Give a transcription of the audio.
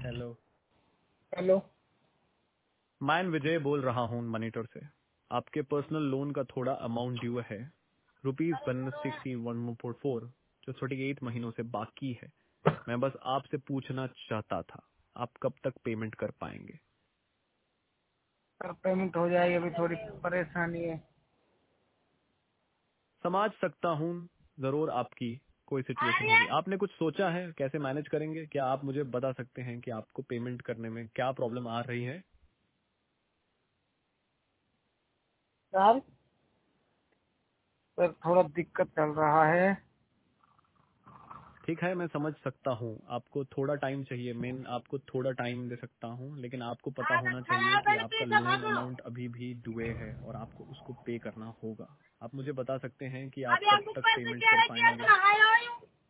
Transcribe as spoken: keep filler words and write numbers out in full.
Hello. Hello. मैं विजय बोल रहा हूँ मॉनिटर से। आपके पर्सनल लोन का थोड़ा अमाउंट ड्यू है, rupees one sixty one four four, जो थर्टी एट महीनों से बाकी है। मैं बस आपसे पूछना चाहता था, आप कब तक पेमेंट कर पाएंगे? सर पेमेंट हो जाएगी, अभी थोड़ी परेशानी है। समझ सकता हूँ, जरूर आपकी कोई सिचुएशन होगी। आपने कुछ सोचा है कैसे मैनेज करेंगे? क्या आप मुझे बता सकते हैं कि आपको पेमेंट करने में क्या प्रॉब्लम आ रही है? सर सर थोड़ा दिक्कत चल रहा है। ठीक है, मैं समझ सकता हूँ, आपको थोड़ा टाइम चाहिए। मैं आपको थोड़ा टाइम दे सकता हूँ, लेकिन आपको पता होना चाहिए कि आपका लोन अमाउंट अभी भी डुए है और आपको उसको पे करना होगा। आप मुझे बता सकते हैं कि आप कब तक पेमेंट कर पाएंगे?